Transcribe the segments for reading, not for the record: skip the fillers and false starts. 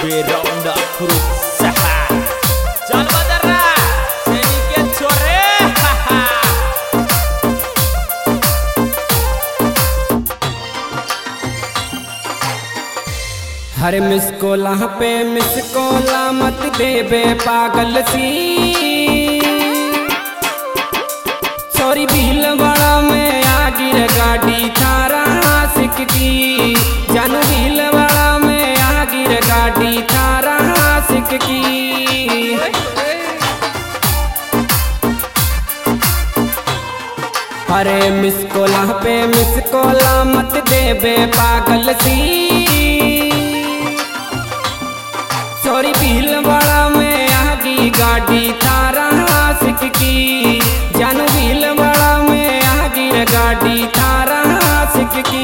beronda berusaha. Jangan badara, sedikit sore. हर मिसकोला पे मिसकोला मत देबे पागल सी। छोरी भीलवाड़ा में आ गिर गाड़ी थारा आशिक की। जानू भीलवाड़ा में आ गिर गाड़ी थारा आशिक की। अरे मिसकोला पे मिसकोला मत देबे पागल सी। छोरी भीलवाड़ा में आगी गाड़ी थारा आशिक की। जानू भीलवाड़ा में आगी गाड़ी थारा आशिक की।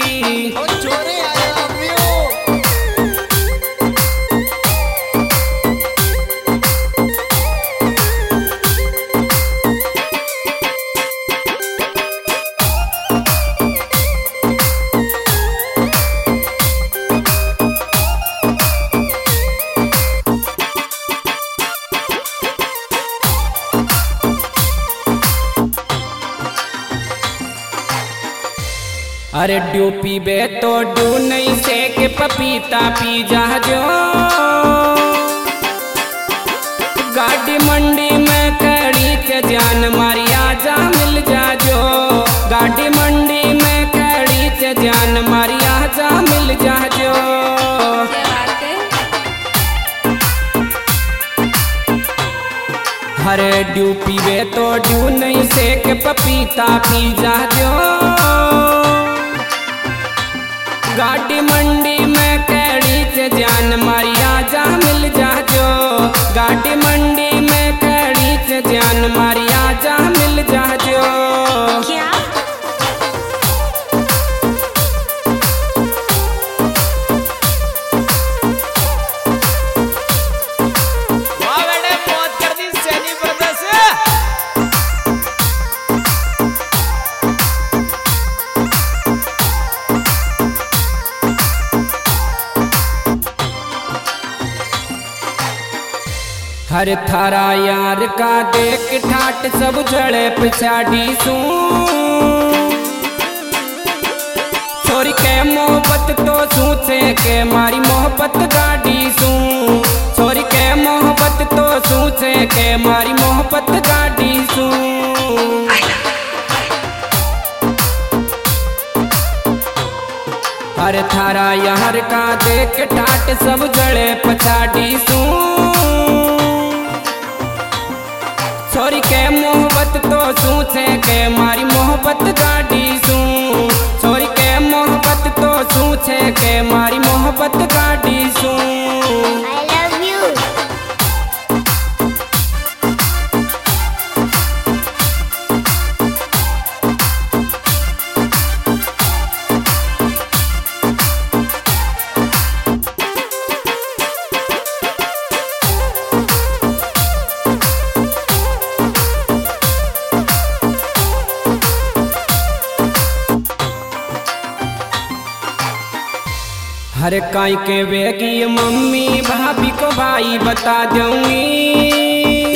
अरे ड्यू पीबे तो डू नहीं से के पपीता पी जा जो। गाड़ी मंडी में कड़ी के जान मारी आजा मिल जा जो। गाड़ी मंडी में कड़ी के जान मारी आजा मिल जा जो। अरे ड्यू पीबे तो ड्यू नहीं से के पपीता पी जा जो। गाड़ी मंडी में कड़ी से जान मारी आजा मिल जा जो। गाड़ी मंडी में कड़ी से जान मारी आजा मिल जा जो। क्या? हर थारा यार का देख ठाट सब जड़े पिछाड़ी सू। छोरी के मोहब्बत तो सूचे के मारी मोहब्बत गाड़ी सू। छोरी के मोहब्बत तो सूचे के मारी मोहब्बत गाड़ी सू। हर थारा यार का देख ठाट सब जड़े पछाड़ी सू। छोरी के मोहब्बत तो सूचे के मारी मोहब्बत गाड़ी सू। छोरी के मोहब्बत तो सूचे के मारी मोहब्बत गाड़ी सू। हर काई के बेगी मम्मी भाभी को भाई बता दूंगी।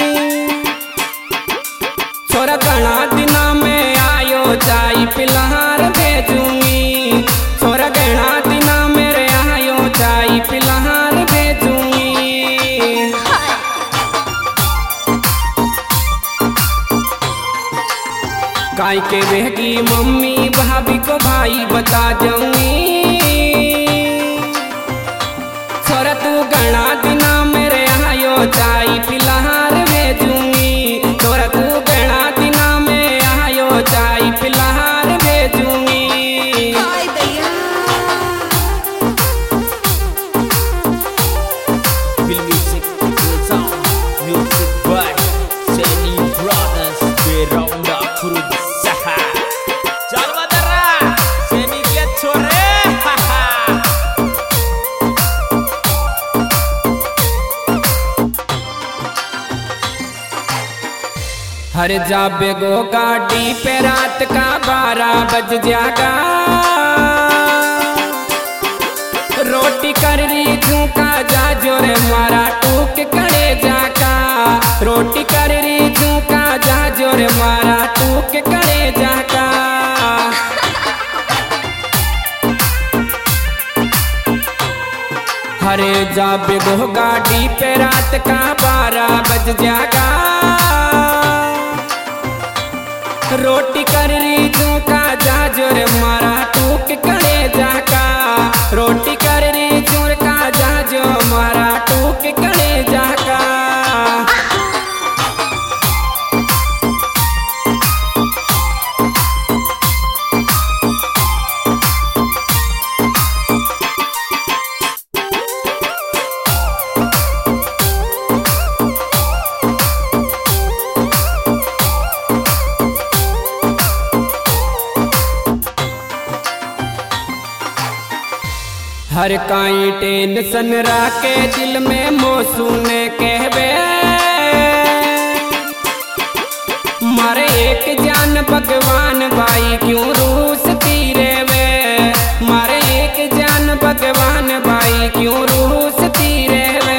छोरा घना दिना में आयो चाय पिलहार भेजूंगी। छोरा घना दिना मेरे आयो चाय पिलहार भेजूंगी। काई के बेगी मम्मी भाभी को भाई बता दूंगी। छोरा तू घना दिना मेरे आयो चाय पिलहार भेजूंगी। छोरा तू घना दिना में आयो चाय पिलहार भेजूंगी। Music by Seni Brothers beronda berusaha. Jangan badara, sedikit sore. हर जाबे गो गाड़ी पे रात का 12 बज जागा। रोटी कर रही झूका जा जोरे मारा टूक कड़े जाका रोटी कर री झूका जा जोरे मारा टूक कड़े जाका। हरे जाबे गो गाड़ी पे रात का 12 बज जागा रोटी कर री झूका जा जोरे मारा टूक कड़े जाका रोटी कर री झूका जा जो मारा टूक कड़े जाका। हर काई टेंशन राके दिल में मोसूने कहवे मारे एक जान भगवान भाई क्यों रूसती रेवे मारे एक जान भगवान भाई क्यों रूसती रेवे।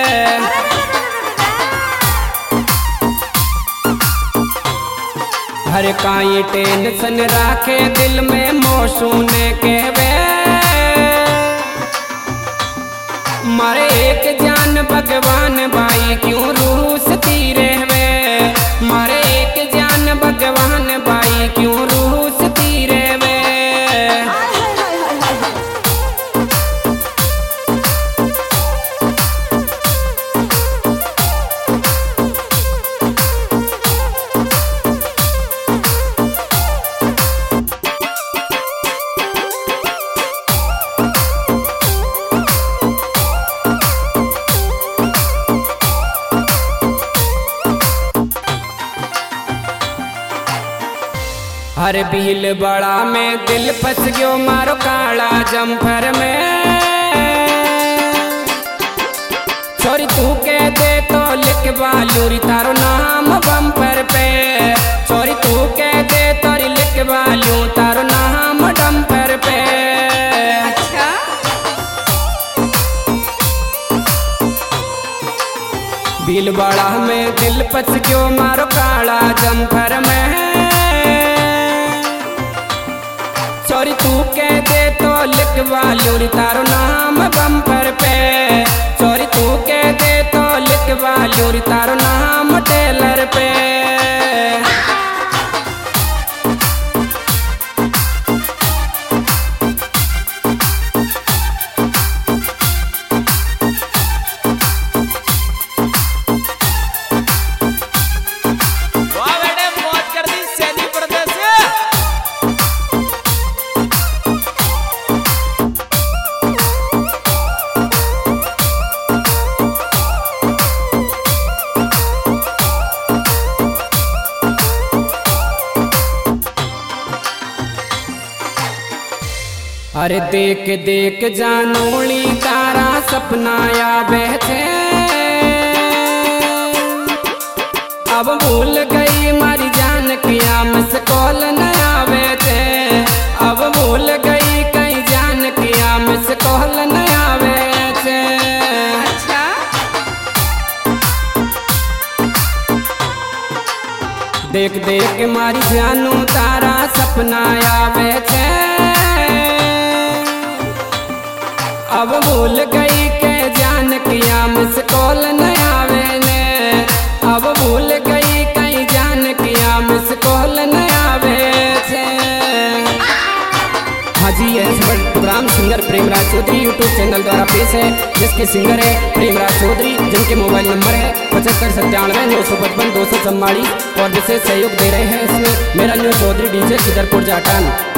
हर काई टेंशन राखे दिल में मोसूने कहवे मारे एक जान भगवान भाई क्यों रूसती रहवे मारे एक जान भगवान भाई क्यों रूसती रहवे। हर भील बड़ा में दिल फंस गयो मारो काला जम्फर में छोरी तू कह दे तो लिखवा लूरी तारो नाम बम्पर पे छोरी तू कह दे तो लिखवा लू तारो नाम डम्पर पे। अच्छा भील बड़ा में दिल फंस गयो मारो काला जम्फर में छोरी तू कह दे तो लिखवा लूरी तारो नाम बम्पर पे छोरी तू कह दे तो लिखवा लूरी तारो नाम टेलर पे। अरे देख देख जानोली तारा सपना आवे थे अब भूल गई मारी जान किया मिस कॉल न आवे थे अब भूल गई कहीं जान किया मिस कॉल न आवे थे। अच्छा देख देख मारी जानू तारा सपना आवे थे अब भूल गई के जान किया मिस कॉल न आवे ने अब भूल गई कहीं जान किया मिस कॉल न आवे थे। हाजी programme singer Premraj Chaudhary YouTube channel द्वारा पेश है जिसके सिंगर है प्रेमराज चौधरी जिनके मोबाइल नंबर है 75 97 955 244 और विशेष सहयोग दे रहे हैं इसमें मेरा न्यू चौधरी डीजे किधरपुर जाटान।